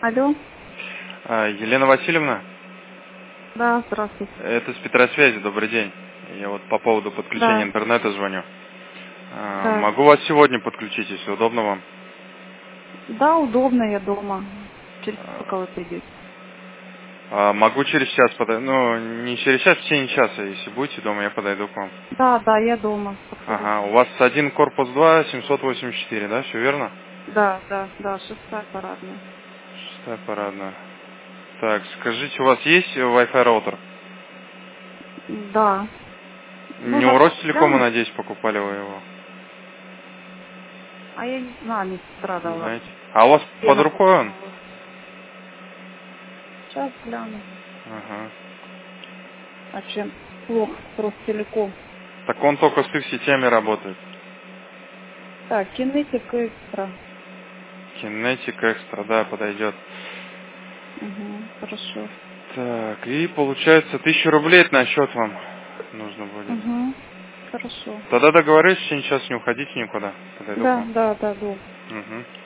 Алло. Елена Васильевна? Да, здравствуйте. Это с Петросвязи, добрый день. Я вот по поводу подключения интернета звоню. Да. Могу вас сегодня подключить, если удобно вам? Да, удобно, я дома. Через сколько вы придете? Могу через час подойти. Ну, не через час, в течение часа. Если будете дома, я подойду к вам. Да, я дома. Ага, у вас один корпус 2, 784, да? Все верно? Да, 6-я парадная. 6-я парадная. Так, скажите, у вас есть Wi-Fi роутер? Да. Не у Нужно Ростелекома, глянуть? надеюсь, покупали вы его? А я не знаю, не сестра Не дала. знаете? А у вас под Лена рукой он? покупала. Сейчас гляну. Ага. А чем плохо с Ростелеком? Так он только с их сетями работает. Так, Кинетик Экстра. Kinetic Extra, да, подойдет. Угу, хорошо. Так, и получается 1000 рублей на счет вам нужно будет. Угу, хорошо. Тогда договорились, в течение часа не уходите никуда. Подойду к вам. Да, да, Угу.